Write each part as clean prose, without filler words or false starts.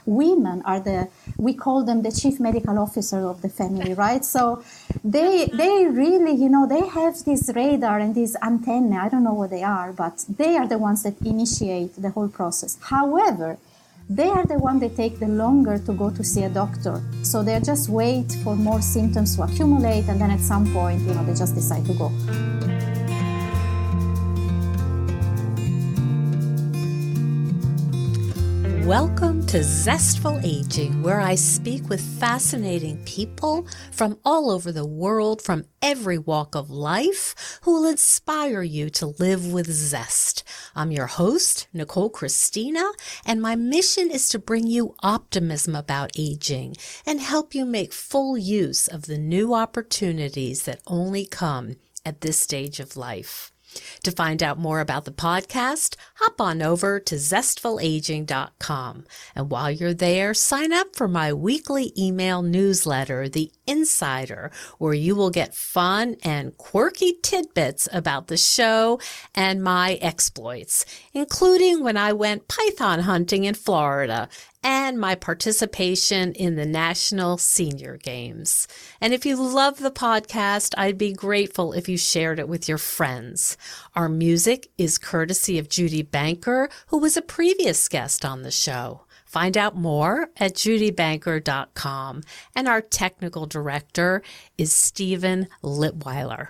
women we call them the chief medical officer of the family, right? So they really, they have this radar and these antennae. I don't know what they are, but they are the ones that initiate the whole process. However, they are the ones that take the longer to go to see a doctor. So they just wait for more symptoms to accumulate, and then at some point, they just decide to go. Welcome to Zestful Aging, where I speak with fascinating people from all over the world, from every walk of life, who will inspire you to live with zest. I'm your host, Nicole Christina, and my mission is to bring you optimism about aging and help you make full use of the new opportunities that only come at this stage of life. To find out more about the podcast, hop on over to zestfulaging.com. And while you're there, sign up for my weekly email newsletter, The Insider, where you will get fun and quirky tidbits about the show and my exploits, including when I went python hunting in Florida and my participation in the National Senior Games. And if you love the podcast, I'd be grateful if you shared it with your friends. Our music is courtesy of Judy Banker, who was a previous guest on the show. Find out more at judybanker.com. And our technical director is Stephen Litweiler.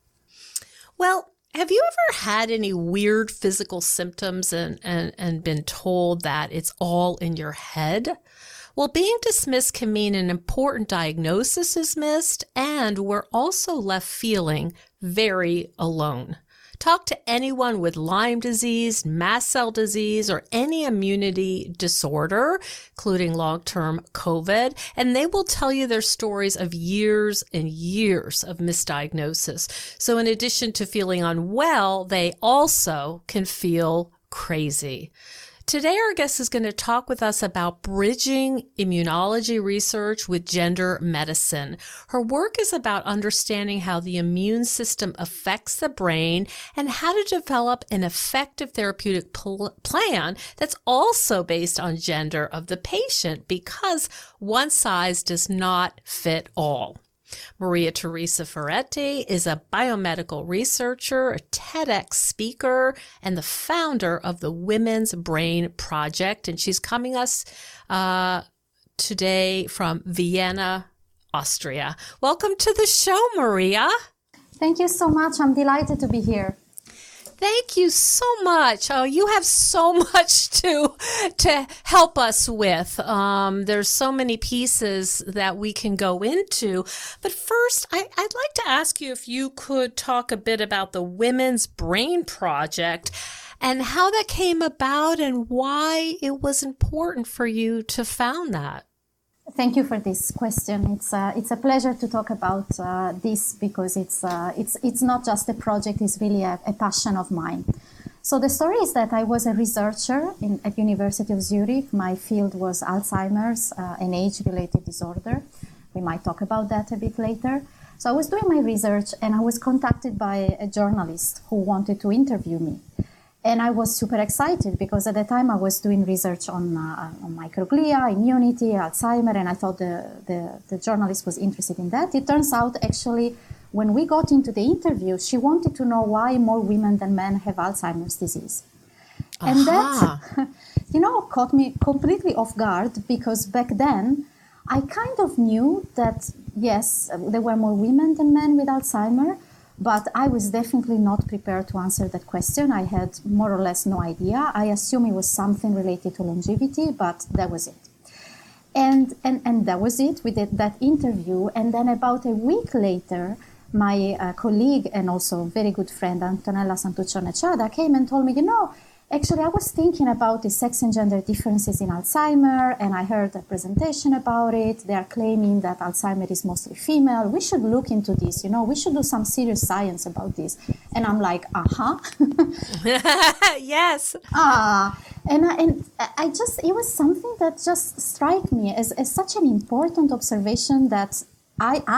Well, have you ever had any weird physical symptoms and been told that it's all in your head? Well, being dismissed can mean an important diagnosis is missed, and we're also left feeling very alone. Talk to anyone with Lyme disease, mast cell disease, or any immunity disorder, including long-term COVID, and they will tell you their stories of years and years of misdiagnosis. So in addition to feeling unwell, they also can feel crazy. Today, our guest is going to talk with us about bridging immunology research with gender medicine. Her work is about understanding how the immune system affects the brain and how to develop an effective therapeutic plan that's also based on gender of the patient, because one size does not fit all. Maria Teresa Ferretti is a biomedical researcher, a TEDx speaker, and the founder of the Women's Brain Project. And she's coming us today from Vienna, Austria. Welcome to the show, Maria. Thank you so much. I'm delighted to be here. Thank you so much. Oh, you have so much to help us with. There's so many pieces that we can go into. But first, I'd like to ask you if you could talk a bit about the Women's Brain Project and how that came about and why it was important for you to found that. Thank you for this question. It's a pleasure to talk about this, because it's not just a project; it's really a passion of mine. So the story is that I was a researcher at University of Zurich. My field was Alzheimer's, an age-related disorder. We might talk about that a bit later. So I was doing my research, and I was contacted by a journalist who wanted to interview me. And I was super excited because at the time I was doing research on microglia, immunity, Alzheimer, and I thought the journalist was interested in that. It turns out, actually, when we got into the interview, she wanted to know why more women than men have Alzheimer's disease. And that, caught me completely off guard, because back then I kind of knew that, yes, there were more women than men with Alzheimer, but I was definitely not prepared to answer that question. I had more or less no idea. I assumed it was something related to longevity, but that was it. And that was it. We did that interview. And then about a week later, my colleague and also very good friend, Antonella Santuccio-Nechada, came and told me, actually, I was thinking about the sex and gender differences in Alzheimer, and I heard a presentation about it. They are claiming that Alzheimer is mostly female. We should look into this, we should do some serious science about this. And I'm like, Yes. And I just, it was something that just struck me as such an important observation that I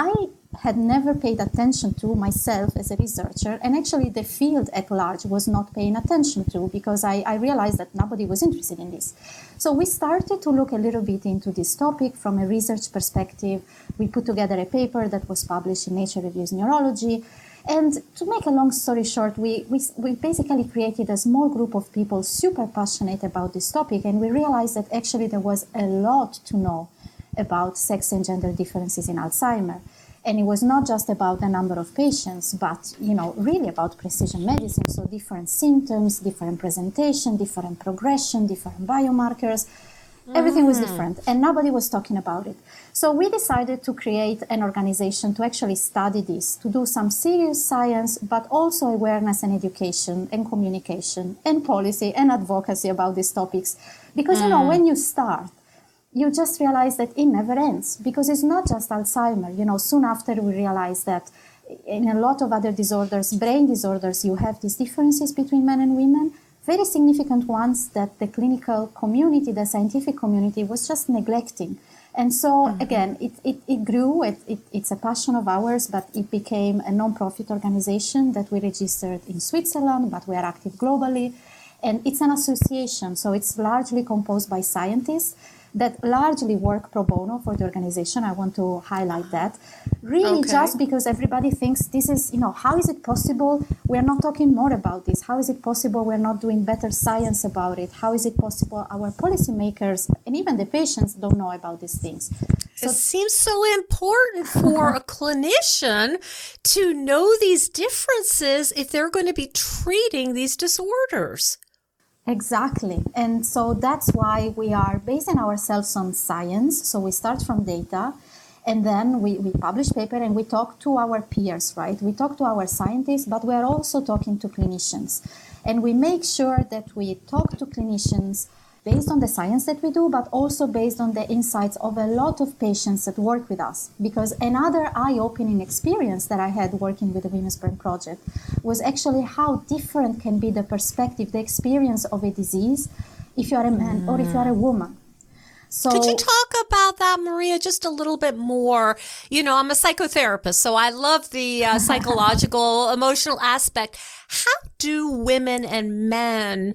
had never paid attention to myself as a researcher, and actually the field at large was not paying attention to, because I realized that nobody was interested in this. So we started to look a little bit into this topic from a research perspective. We put together a paper that was published in Nature Reviews Neurology. And to make a long story short, we basically created a small group of people super passionate about this topic, and we realized that actually there was a lot to know about sex and gender differences in Alzheimer's. And it was not just about the number of patients, but, really about precision medicine. So different symptoms, different presentation, different progression, different biomarkers. Everything was different, and nobody was talking about it. So we decided to create an organization to actually study this, to do some serious science, but also awareness and education and communication and policy and advocacy about these topics. Because, when you start, you just realize that it never ends, because it's not just Alzheimer's. Soon after we realized that in a lot of other disorders, brain disorders, you have these differences between men and women, very significant ones that the clinical community, the scientific community was just neglecting. And so, again, it grew, it's a passion of ours, but it became a non-profit organization that we registered in Switzerland, but we are active globally. And it's an association, so it's largely composed by scientists that largely work pro bono for the organization. I want to highlight that. Really, just because everybody thinks this is, how is it possible we're not talking more about this? How is it possible we're not doing better science about it? How is it possible our policymakers and even the patients don't know about these things? So, it seems so important for a clinician to know these differences if they're going to be treating these disorders. Exactly. And so that's why we are basing ourselves on science. So we start from data, and then we publish paper and we talk to our peers, right? We talk to our scientists, but we are also talking to clinicians. And we make sure that we talk to clinicians based on the science that we do, but also based on the insights of a lot of patients that work with us. Because another eye-opening experience that I had working with the Women's Brain Project was actually how different can be the perspective, the experience of a disease if you are a man or if you are a woman. So, could you talk about that, Maria, just a little bit more? I'm a psychotherapist, so I love the psychological, emotional aspect. How do women and men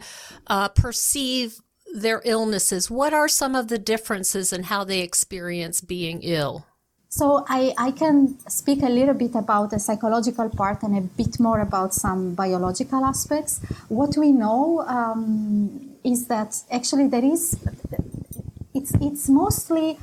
perceive their illnesses? What are some of the differences in how they experience being ill? So I can speak a little bit about the psychological part and a bit more about some biological aspects. What we know is that actually it's mostly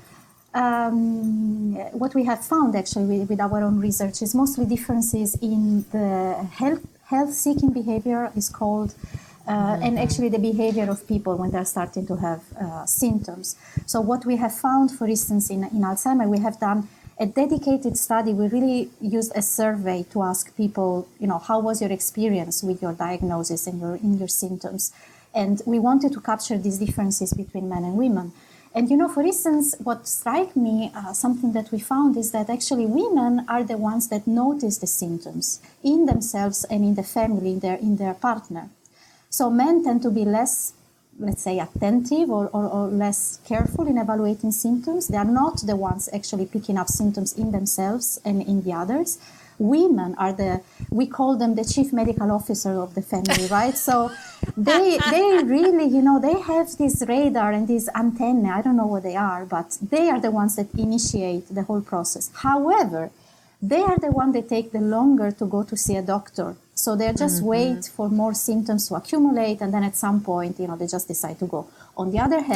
what we have found actually with our own research is mostly differences in the health-seeking behavior is called and actually the behavior of people when they're starting to have symptoms. So what we have found, for instance, in Alzheimer's, we have done a dedicated study. We really used a survey to ask people, how was your experience with your diagnosis and in your symptoms? And we wanted to capture these differences between men and women. And, for instance, what struck me, something that we found is that actually women are the ones that notice the symptoms in themselves and in the family, in their partner. So men tend to be less, let's say, attentive or less careful in evaluating symptoms. They are not the ones actually picking up symptoms in themselves and in the others. Women are we call them the chief medical officer of the family, right? So they really, they have this radar and these antennae. I don't know what they are, but they are the ones that initiate the whole process. However, they are the ones that take the longer to go to see a doctor. So they just wait for more symptoms to accumulate, and then at some point, they just decide to go. On the other hand,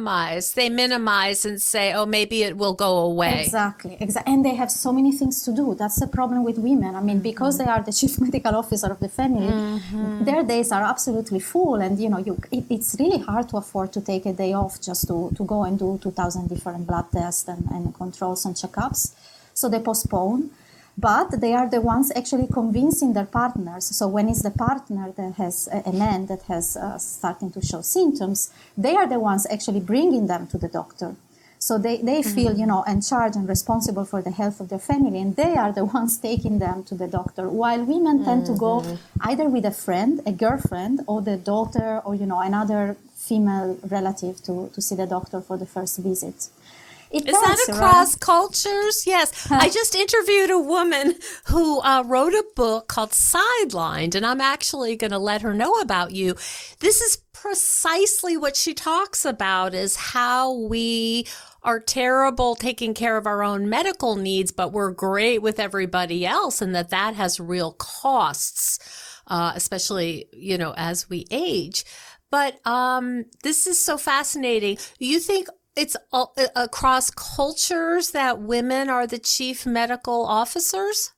they minimize and say, oh, maybe it will go away. Exactly. And they have so many things to do. That's the problem with women. I mean, because they are the chief medical officer of the family, their days are absolutely full, and it's really hard to afford to take a day off just to go and do 2,000 different blood tests and controls and checkups. So they postpone. But they are the ones actually convincing their partners. So when it's the partner that has a man that has starting to show symptoms, they are the ones actually bringing them to the doctor. So they feel, in charge and responsible for the health of their family, and they are the ones taking them to the doctor. While women tend to go either with a friend, a girlfriend, or the daughter, or another female relative to see the doctor for the first visit. It Is does, that across right? cultures? Yes. I just interviewed a woman who wrote a book called Sidelined, and I'm actually going to let her know about you. This is precisely what she talks about, is how we are terrible taking care of our own medical needs, but we're great with everybody else, and that has real costs, especially, as we age. But this is so fascinating. You think it's across cultures that women are the chief medical officers?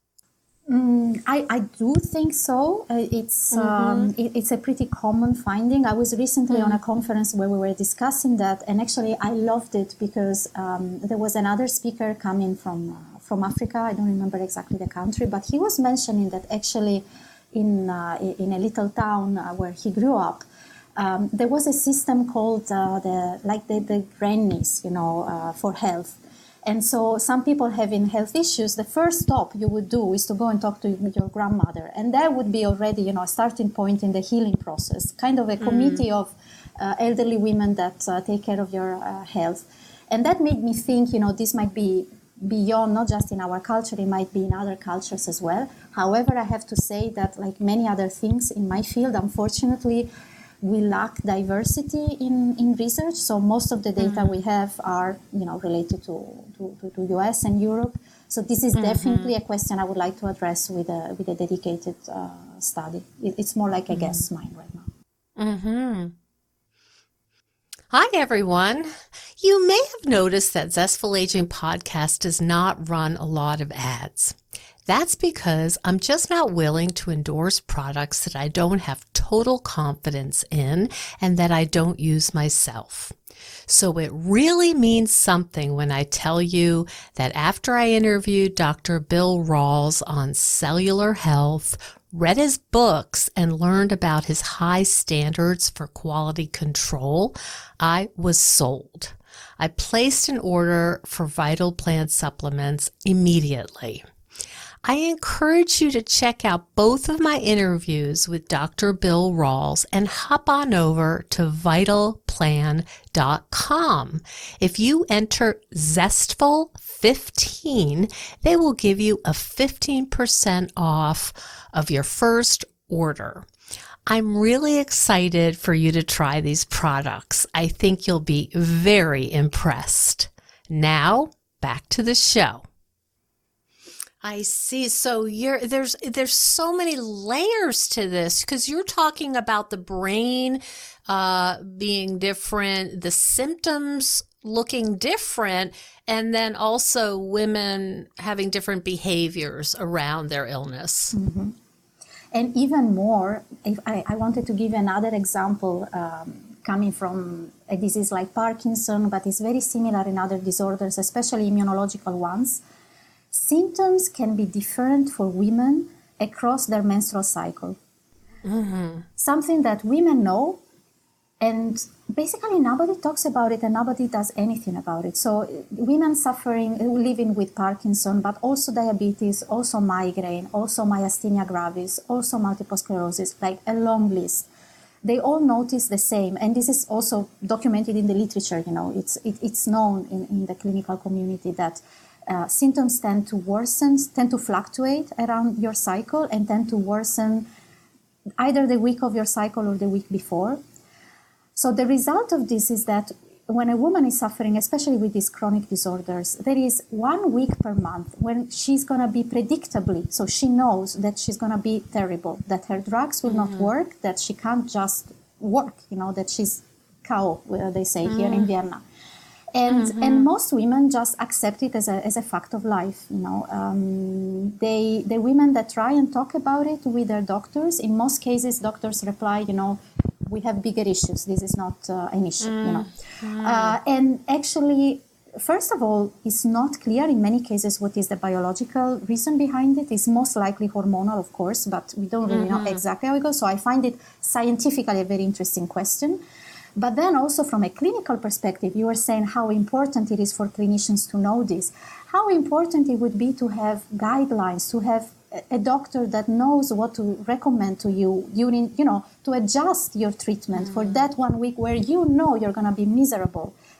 I do think so. It's a pretty common finding. I was recently on a conference where we were discussing that, and actually I loved it because there was another speaker coming from Africa. I don't remember exactly the country, but he was mentioning that actually in a little town where he grew up, there was a system called the grannies, for health. And so some people having health issues, the first stop you would do is to go and talk to your grandmother. And that would be already, a starting point in the healing process, kind of a committee of elderly women that take care of your health. And that made me think, this might be beyond, not just in our culture, it might be in other cultures as well. However, I have to say that like many other things in my field, unfortunately, we lack diversity in research. So most of the data we have are, related to US and Europe. So this is definitely a question I would like to address with a dedicated study. It's more like a guess mine right now. Hi, everyone. You may have noticed that Zestful Aging Podcast does not run a lot of ads. That's because I'm just not willing to endorse products that I don't have total confidence in and that I don't use myself. So it really means something when I tell you that after I interviewed Dr. Bill Rawls on cellular health, read his books, and learned about his high standards for quality control, I was sold. I placed an order for Vital Plant supplements immediately. I encourage you to check out both of my interviews with Dr. Bill Rawls and hop on over to vitalplan.com. If you enter Zestful15, they will give you a 15% off of your first order. I'm really excited for you to try these products. I think you'll be very impressed. Now, back to the show. I see. So there's so many layers to this, because you're talking about the brain being different, the symptoms looking different, and then also women having different behaviors around their illness. Mm-hmm. And even more, if I wanted to give another example coming from a disease like Parkinson, but it's very similar in other disorders, especially immunological ones. Symptoms can be different for women across their menstrual cycle. Something that women know, and basically nobody talks about it and nobody does anything about it. So women living with Parkinson, but also diabetes, also migraine, also myasthenia gravis, also multiple sclerosis, like a long list. They all notice the same, and this is also documented in the literature. It's known in the clinical community that symptoms tend to fluctuate around your cycle and tend to worsen either the week of your cycle or the week before. So the result of this is that when a woman is suffering, especially with these chronic disorders, there is 1 week per month when she's going to be predictably, so she knows that she's going to be terrible, that her drugs will not work, that she can't just work, that she's KO, they say here in Vienna. And most women just accept it as a fact of life. The women that try and talk about it with their doctors, in most cases, doctors reply, we have bigger issues. This is not an issue. And actually, first of all, it's not clear in many cases what is the biological reason behind it. It's most likely hormonal, of course, but we don't really know exactly how it goes. So I find it scientifically a very interesting question. But then also from a clinical perspective, you were saying how important it is for clinicians to know this, how important it would be to have guidelines, to have a doctor that knows what to recommend to you to adjust your treatment for that 1 week where you're going to be miserable.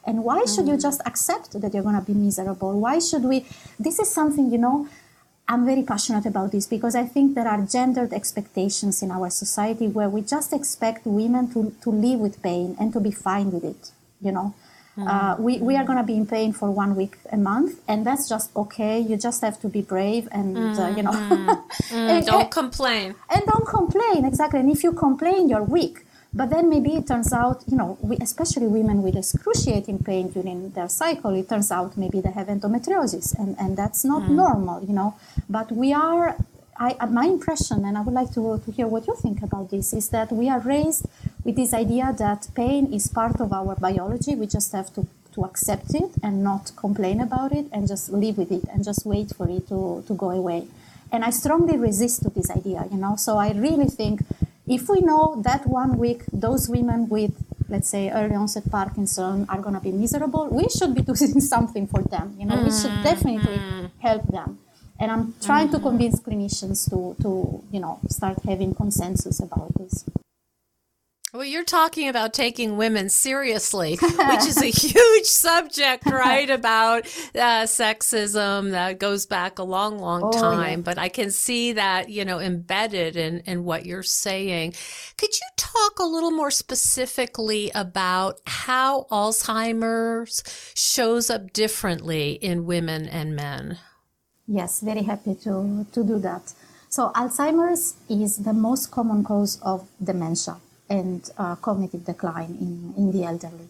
And why should you just accept that you're going to be miserable? Why should we? This is something, I'm very passionate about this because I think there are gendered expectations in our society where we just expect women to live with pain and to be fine with it, we are going to be in pain for 1 week a month, and that's just okay. You just have to be brave and, don't complain. And don't complain, exactly. And if you complain, you're weak. But then maybe it turns out, especially women with excruciating pain during their cycle, it turns out maybe they have endometriosis, and that's not normal, But we are, my impression, and I would like to hear what you think about this, is that we are raised with this idea that pain is part of our biology. We just have to accept it and not complain about it and just live with it and just wait for it to go away. And I strongly resist to this idea, So I really think if we know that 1 week those women with, let's say, early onset Parkinson are going to be miserable, we should be doing something for them. We should definitely help them. And I'm trying to convince clinicians to start having consensus about this. Well, you're talking about taking women seriously, which is a huge subject, right? About sexism that goes back a long, long time. Yeah. But I can see that, embedded in what you're saying. Could you talk a little more specifically about how Alzheimer's shows up differently in women and men? Yes, very happy to do that. So Alzheimer's is the most common cause of dementia and cognitive decline in the elderly.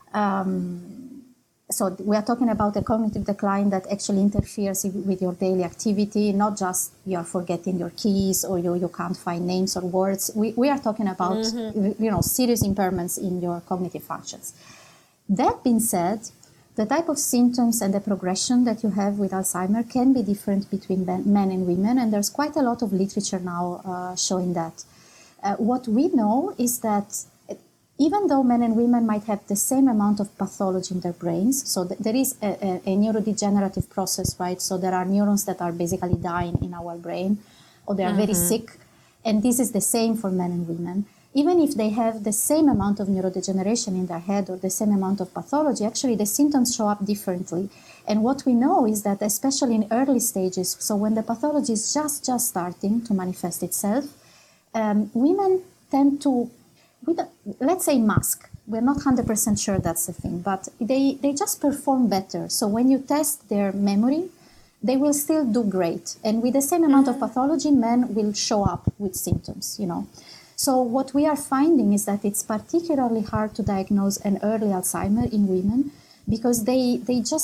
So we are talking about a cognitive decline that actually interferes with your daily activity, not just you're forgetting your keys or you can't find names or words. We are talking about serious impairments in your cognitive functions. That being said, the type of symptoms and the progression that you have with Alzheimer's can be different between men and women, and there's quite a lot of literature now showing that. What we know is that even though men and women might have the same amount of pathology in their brains, so there is a neurodegenerative process, right? So there are neurons that are basically dying in our brain, or they are very sick, and this is the same for men and women. Even if they have the same amount of neurodegeneration in their head or the same amount of pathology, actually the symptoms show up differently. And what we know is that especially in early stages, so when the pathology is just starting to manifest itself, women tend to, let's say, mask. We're not 100% sure that's the thing, but they just perform better. So when you test their memory, they will still do great. And with the same amount of pathology, men will show up with symptoms, So what we are finding is that it's particularly hard to diagnose an early Alzheimer in women because they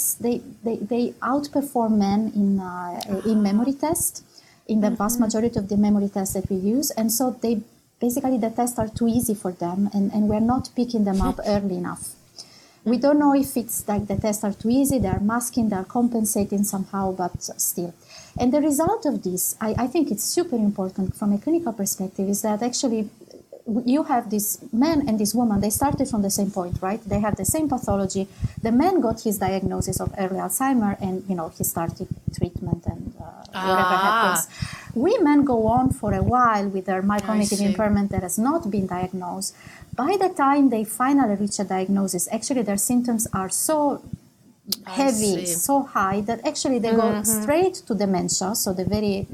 outperform men in memory tests, in the vast majority of the memory tests that we use. And so the tests are too easy for them and we're not picking them up early enough. We don't know if it's like the tests are too easy, they're masking, they're compensating somehow, but still. And the result of this, I think it's super important from a clinical perspective, is that actually you have this man and this woman, they started from the same point, right? They have the same pathology. The man got his diagnosis of early Alzheimer and, he started treatment and whatever happens. Women go on for a while with their mild cognitive impairment that has not been diagnosed. By the time they finally reach a diagnosis, actually their symptoms are so heavy, so high, that actually they go straight to dementia, so the very,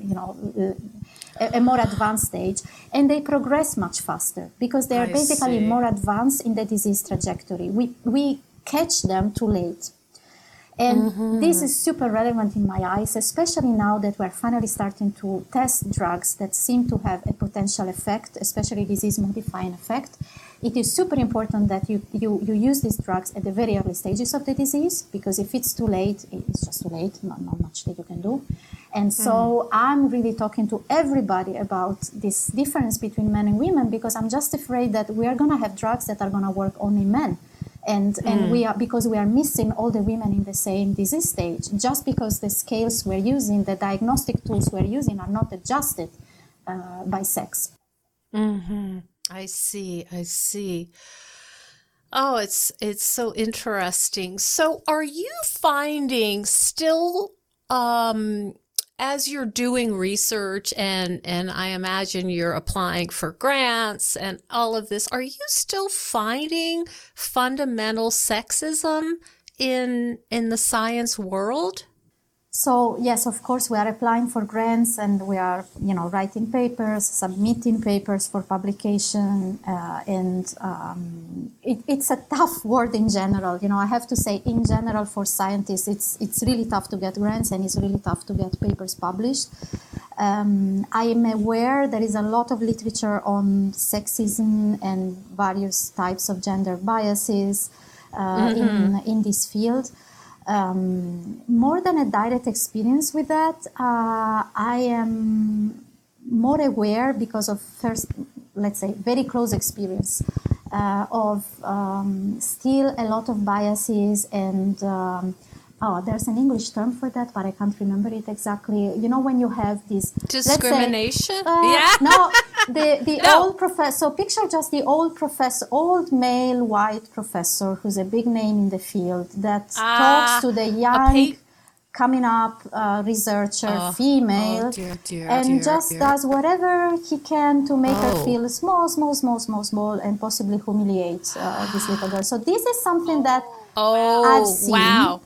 a more advanced stage, and they progress much faster because they are basically more advanced in the disease trajectory. We catch them too late. And this is super relevant in my eyes, especially now that we're finally starting to test drugs that seem to have a potential effect, especially disease-modifying effect. It is super important that you use these drugs at the very early stages of the disease, because if it's too late, it's just too late, not much that you can do. And so I'm really talking to everybody about this difference between men and women, because I'm just afraid that we are going to have drugs that are going to work only in men. And because we are missing all the women in the same disease stage, just because the scales we're using, the diagnostic tools we're using are not adjusted by sex. I see. Oh, it's so interesting. So are you finding still as you're doing research and I imagine you're applying for grants and all of this, are you still finding fundamental sexism in the science world? So yes, of course, we are applying for grants and we are, writing papers, submitting papers for publication, it's a tough world in general. I have to say, in general, for scientists, it's really tough to get grants and it's really tough to get papers published. I am aware there is a lot of literature on sexism and various types of gender biases in this field. More than a direct experience with that, I am more aware because of first, let's say, very close experience of still a lot of biases and there's an English term for that, but I can't remember it exactly. When you have this discrimination. No, the old professor. So picture just the old professor, old male white professor who's a big name in the field that talks to the young, coming up researcher, female, does whatever he can to make her feel small, and possibly humiliate this little girl. So this is something that I've seen. Wow.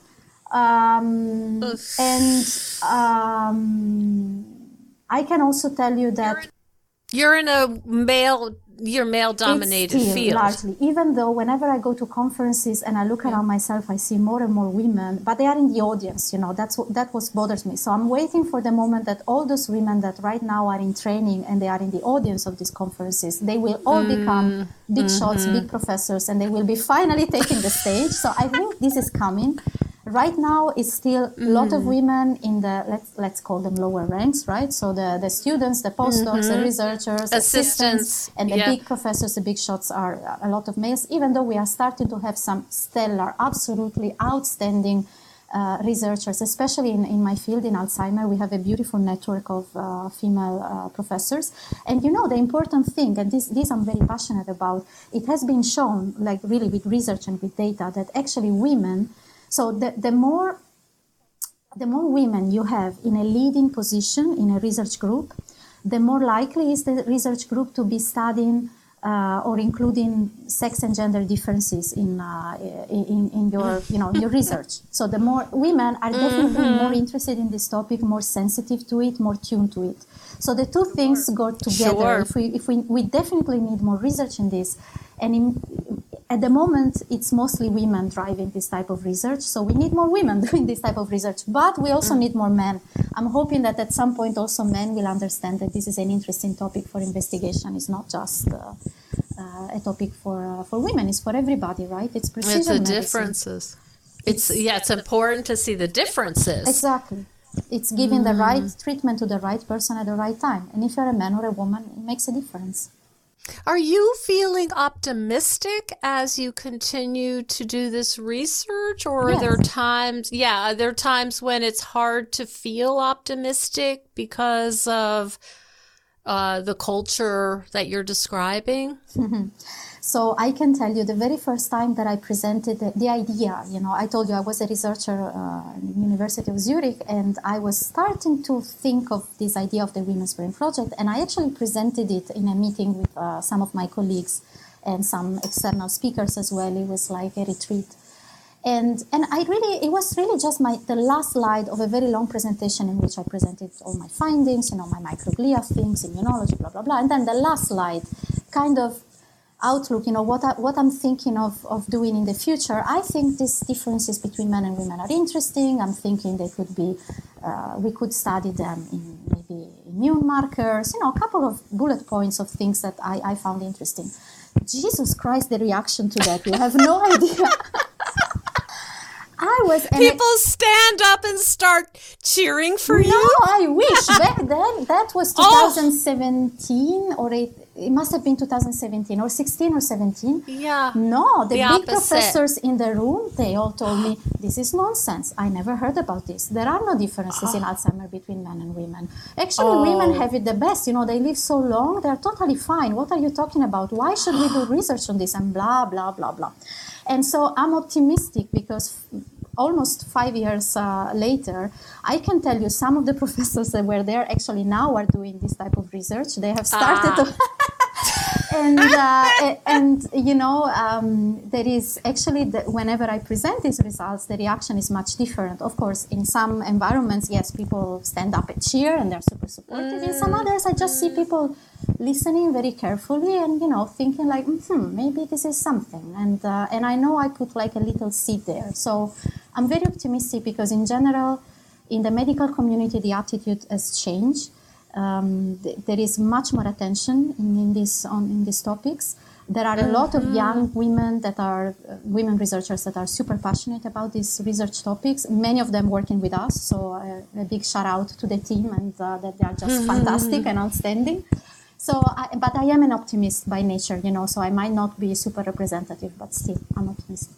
I can also tell you that you're in a male-dominated field. Largely, even though whenever I go to conferences and I look around myself, I see more and more women, but they are in the audience. That what bothers me. So I'm waiting for the moment that all those women that right now are in training and they are in the audience of these conferences, they will all become big shots, big professors, and they will be finally taking the stage. So I think this is coming. Right now, it's still a lot of women in the, let's call them lower ranks, right? So the students, the postdocs, the researchers, assistants, and the big professors, the big shots are a lot of males, even though we are starting to have some stellar, absolutely outstanding researchers, especially in my field, in Alzheimer. We have a beautiful network of female professors. And the important thing, and this I'm very passionate about, it has been shown, like really with research and with data, that actually women, so the more women you have in a leading position in a research group, the more likely is the research group to be studying or including sex and gender differences in your your research. So the more women are definitely more interested in this topic, more sensitive to it, more tuned to it. So the two things go together. Sure. If we definitely need more research in this, and at the moment, it's mostly women driving this type of research. So we need more women doing this type of research, but we also need more men. I'm hoping that at some point also men will understand that this is an interesting topic for investigation. It's not just a topic for women. It's for everybody, right? It's precision medicine. It's the differences. It's important to see the differences. Exactly. It's giving the right treatment to the right person at the right time. And if you're a man or a woman, it makes a difference. Are you feeling optimistic as you continue to do this research, or are there times, are there times when it's hard to feel optimistic because of the culture that you're describing? So I can tell you the very first time that I presented the idea, I told you I was a researcher at the University of Zurich, and I was starting to think of this idea of the Women's Brain Project, and I actually presented it in a meeting with some of my colleagues and some external speakers as well. It was like a retreat. And it was really just the last slide of a very long presentation in which I presented all my findings, my microglia things, immunology, blah, blah, blah. And then the last slide kind of outlook, what I'm thinking of doing in the future. I think these differences between men and women are interesting. I'm thinking they could be, we could study them in maybe immune markers, a couple of bullet points of things that I found interesting. Jesus Christ, the reaction to that, you have no idea. People stand up and start cheering for you? No, I wish. Back then, that was 2017 or it must have been 2017 or 16 or 17. Yeah. No, the big opposite. Professors in the room, they all told me, this is nonsense. I never heard about this. There are no differences in Alzheimer's between men and women. Actually, women have it the best. They live so long. They're totally fine. What are you talking about? Why should we do research on this? And blah, blah, blah, blah. And so I'm optimistic because almost 5 years later, I can tell you some of the professors that were there actually now are doing this type of research. They have started to... and you know, there is actually, whenever I present these results, the reaction is much different. Of course, in some environments, yes, people stand up and cheer and they're super supportive. In some others, I just see people listening very carefully and, you know, thinking like, maybe this is something. And I know I put like a little seed there. So I'm very optimistic because in general, in the medical community, the attitude has changed. There is much more attention in these topics. There are a lot of young women that are women researchers that are super passionate about these research topics. Many of them working with us, so a big shout out to the team and that they are just fantastic and outstanding. So, but I am an optimist by nature, you know. So I might not be super representative, but still, I'm optimistic.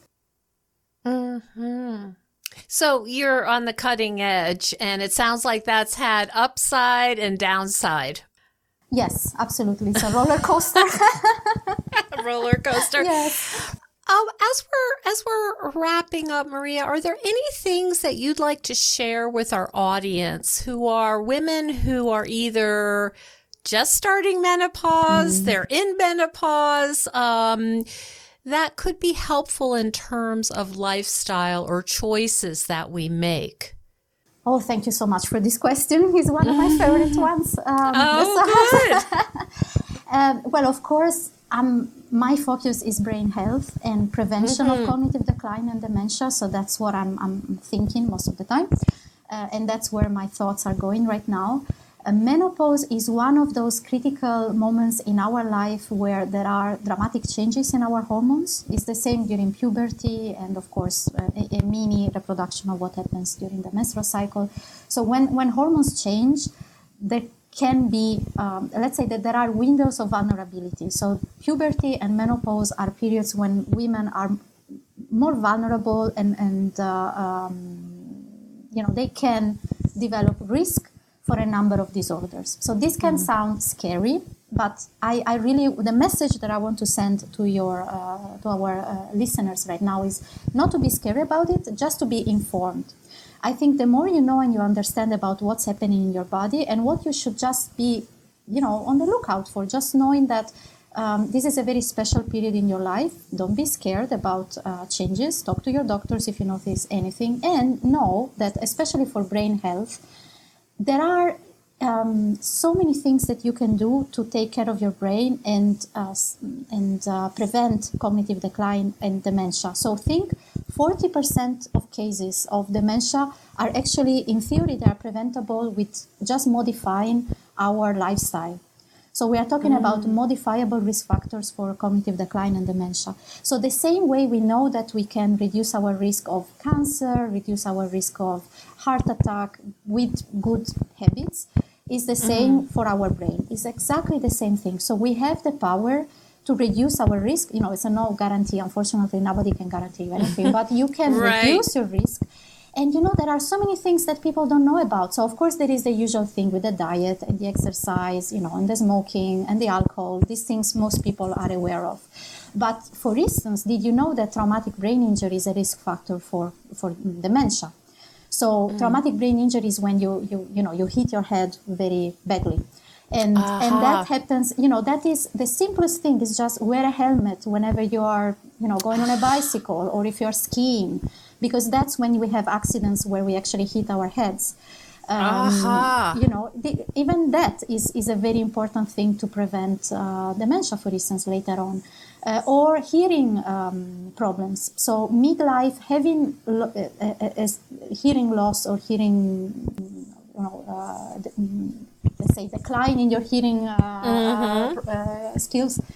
So you're on the cutting edge, and it sounds like that's had upside and downside. Yes, absolutely. It's a roller coaster. A roller coaster. Yes. As we're wrapping up, Maria, are there any things that you'd like to share with our audience who are women who are either just starting menopause, they're in menopause, that could be helpful in terms of lifestyle or choices that we make? Oh, thank you so much for this question. It's one of my favorite ones. Good. Well, of course, my focus is brain health and prevention of cognitive decline and dementia. So that's what I'm thinking most of the time. And that's where my thoughts are going right now. Menopause is one of those critical moments in our life where there are dramatic changes in our hormones. It's the same during puberty and, of course, a mini reproduction of what happens during the menstrual cycle. So when hormones change, there can be, let's say that there are windows of vulnerability. So puberty and menopause are periods when women are more vulnerable and you know, they can develop risk for a number of disorders. So this can sound scary, but I really, the message that I want to send to our listeners right now is not to be scary about it, just to be informed. I think the more you know and you understand about what's happening in your body and what you should just be, you know, on the lookout for, just knowing that this is a very special period in your life. Don't be scared about changes. Talk to your doctors if you notice anything, and know that, especially for brain health, there are so many things that you can do to take care of your brain and prevent cognitive decline and dementia. So think 40% of cases of dementia are actually, in theory, they are preventable with just modifying our lifestyle. So we are talking about modifiable risk factors for cognitive decline and dementia. So the same way we know that we can reduce our risk of cancer, reduce our risk of heart attack with good habits, is the same for our brain. It's exactly the same thing. So we have the power to reduce our risk. You know, it's a no guarantee. Unfortunately, nobody can guarantee you anything, but you can reduce your risk. And, you know, there are so many things that people don't know about. So, of course, there is the usual thing with the diet and the exercise, you know, and the smoking and the alcohol. These things most people are aware of. But, for instance, did you know that traumatic brain injury is a risk factor for dementia? So, traumatic brain injury is when you hit your head very badly. And that happens, you know, that is the simplest thing is just wear a helmet whenever you are, you know, going on a bicycle or if you're skiing, because that's when we have accidents where we actually hit our heads. You know, even that is a very important thing to prevent dementia, for instance, later on. Or hearing problems. So midlife, having hearing loss or hearing, you know, let's say decline in your hearing skills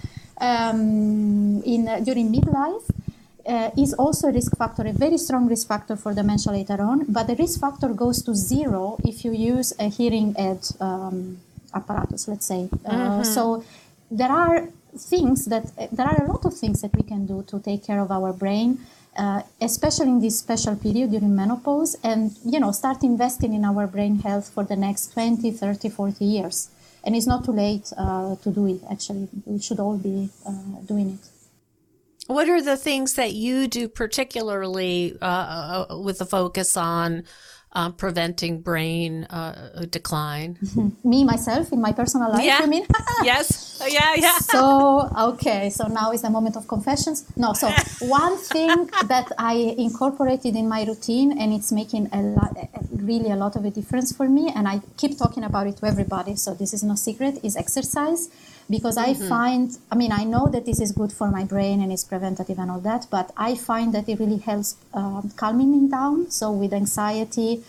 during midlife is also a risk factor, a very strong risk factor for dementia later on. But the risk factor goes to zero if you use a hearing aid apparatus, let's say. So there are a lot of things that we can do to take care of our brain, especially in this special period during menopause, and, you know, start investing in our brain health for the next 20, 30, 40 years. And it's not too late to do it, actually. We should all be doing it. What are the things that you do particularly with the focus on preventing brain decline? Me, myself, in my personal life, Yeah. you mean? Yes. Yeah. So now is the moment of confessions. No, so one thing that I incorporated in my routine, and it's making really a lot of a difference for me, and I keep talking about it to everybody, so this is no secret, is exercise. Because I find, I know that this is good for my brain and it's preventative and all that, but I find that it really helps calming me down. So with anxiety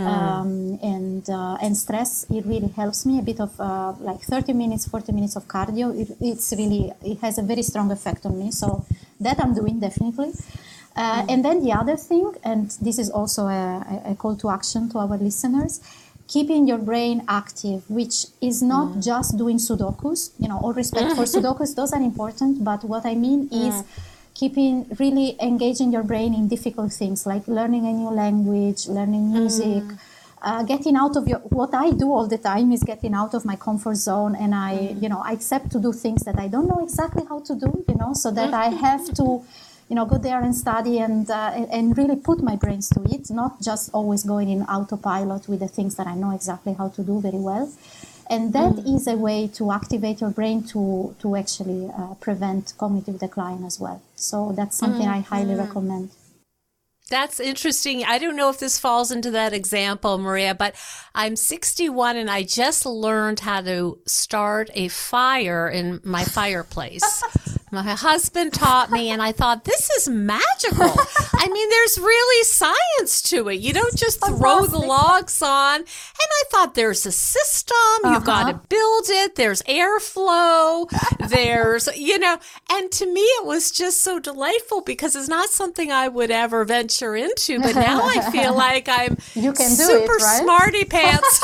and stress, it really helps me. A bit of like 30 minutes, 40 minutes of cardio. It has a very strong effect on me. So that I'm doing definitely. And then the other thing, and this is also a call to action to our listeners, keeping your brain active, which is not just doing Sudokus. All respect for Sudokus, those are important. But what I mean is really engaging your brain in difficult things, like learning a new language, learning music, getting out of what I do all the time is getting out of my comfort zone. And I accept to do things that I don't know exactly how to do, so that I have to go there and study and really put my brains to it, not just always going in autopilot with the things that I know exactly how to do very well. And that is a way to activate your brain to actually prevent cognitive decline as well. So that's something I highly recommend. That's interesting. I don't know if this falls into that example, Maria, but I'm 61 and I just learned how to start a fire in my fireplace. My husband taught me, and I thought, this is magical. There's really science to it. You don't just throw the logs on. And I thought, there's a system. You've got to build it. There's airflow. There's, and to me, it was just so delightful because it's not something I would ever venture into. But now I feel like I'm super smarty pants.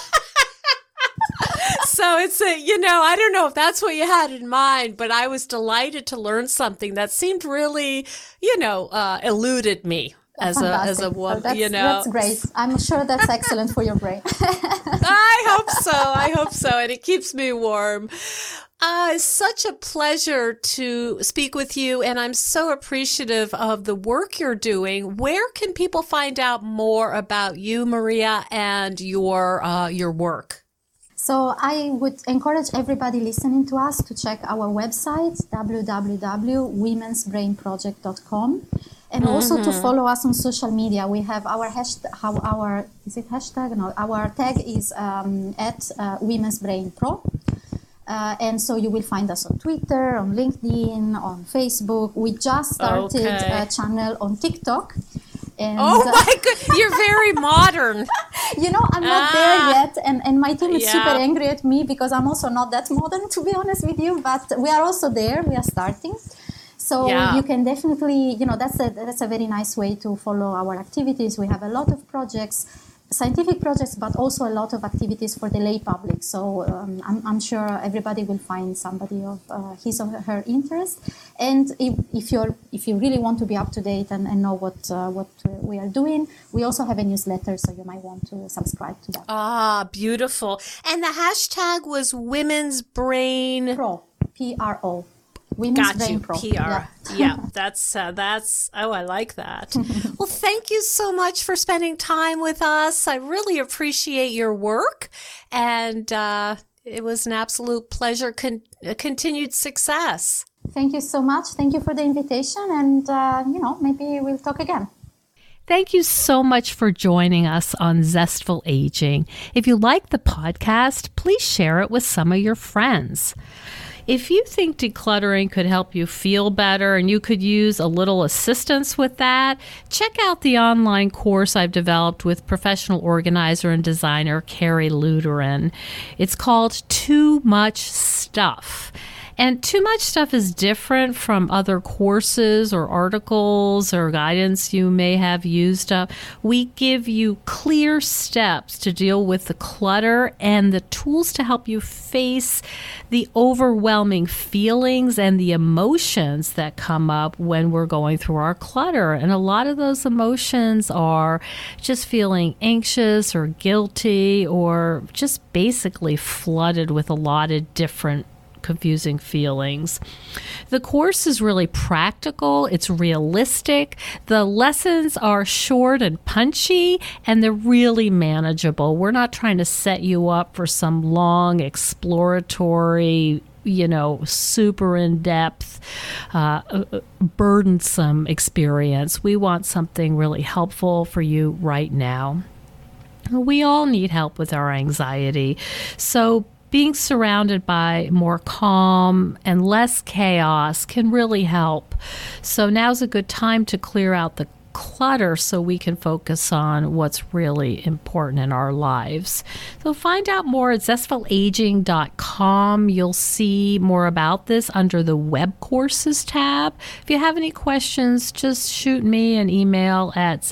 So it's I don't know if that's what you had in mind, but I was delighted to learn something that seemed really, eluded me as a woman. That's great. I'm sure that's excellent for your brain. I hope so. And it keeps me warm. It's such a pleasure to speak with you, and I'm so appreciative of the work you're doing. Where can people find out more about you, Maria, and your work? So I would encourage everybody listening to us to check our website, www.womensbrainproject.com, and also to follow us on social media. We have our our tag is at Women's Brain Pro. And so you will find us on Twitter, on LinkedIn, on Facebook. We just started a channel on TikTok. And, oh my God, you're very modern. I'm not there yet, and my team is super angry at me because I'm also not that modern, to be honest with you. But we are also there. We are starting, so you can definitely, that's a very nice way to follow our activities. We have a lot of projects, scientific projects, but also a lot of activities for the lay public. So I'm sure everybody will find somebody of his or her interest. And if you really want to be up to date and know what we are doing, we also have a newsletter, so you might want to subscribe to that. Ah, beautiful. And the hashtag was Women's Brain Pro, Pro. Women's Brain Pro. PR. Yeah, that's I like that. Well, thank you so much for spending time with us. I really appreciate your work, and it was an absolute pleasure. Continued success. Thank you so much. Thank you for the invitation, and maybe we'll talk again. Thank you so much for joining us on Zestful Aging. If you like the podcast, please share it with some of your friends. If you think decluttering could help you feel better and you could use a little assistance with that, check out the online course I've developed with professional organizer and designer Carrie Luderin. It's called Too Much Stuff. And Too Much Stuff is different from other courses or articles or guidance you may have used up. We give you clear steps to deal with the clutter and the tools to help you face the overwhelming feelings and the emotions that come up when we're going through our clutter. And a lot of those emotions are just feeling anxious or guilty or just basically flooded with a lot of different confusing feelings. The course is really practical. It's realistic. The lessons are short and punchy, and they're really manageable. We're not trying to set you up for some long exploratory, super in-depth, burdensome experience. We want something really helpful for you right now. We all need help with our anxiety. So being surrounded by more calm and less chaos can really help. So now's a good time to clear out the clutter so we can focus on what's really important in our lives. So find out more at zestfulaging.com. You'll see more about this under the web courses tab. If you have any questions, just shoot me an email at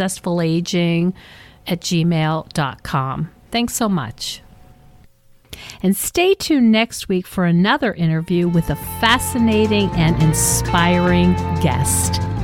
zestfulaging@gmail.com. Thanks so much. And stay tuned next week for another interview with a fascinating and inspiring guest.